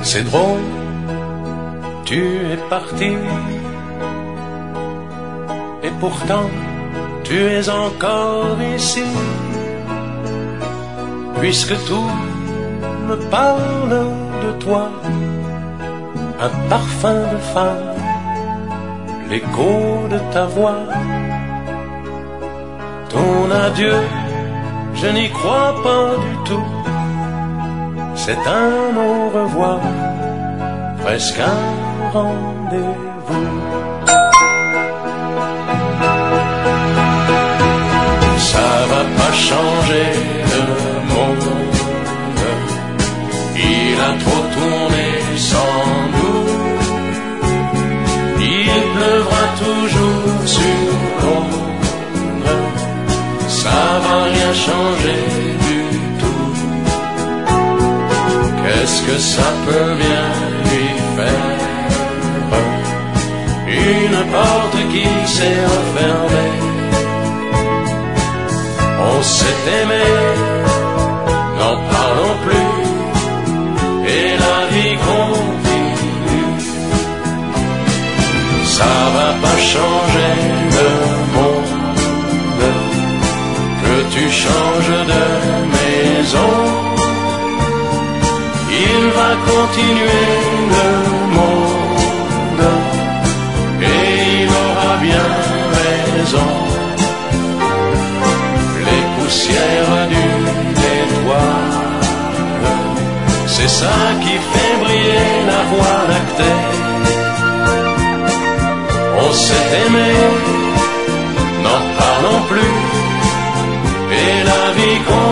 C'est drôle, tu es parti, et pourtant tu es encore ici, puisque tout me parle de toi, un parfum de femme, l'écho de ta voix. Ton adieu, je n'y crois pas du tout, c'est un au revoir, presque un rendez-vous. Ça va pas changer le monde, il a trop tourné sans nous, il pleuvra toujours sur Londres, ça va rien changer du tout. Qu'est-ce que ça peut bien lui faire, une porte qui s'est refermée? On s'est aimé, n'en parlons plus, et la vie continue. Ça va pas changer le monde, que tu changes de maison. Il va continuer le monde, et il aura bien raison. Les poussières d'une étoile, c'est ça qui fait briller la voie lactée. On s'est aimé, n'en parlons plus, et la vie continue.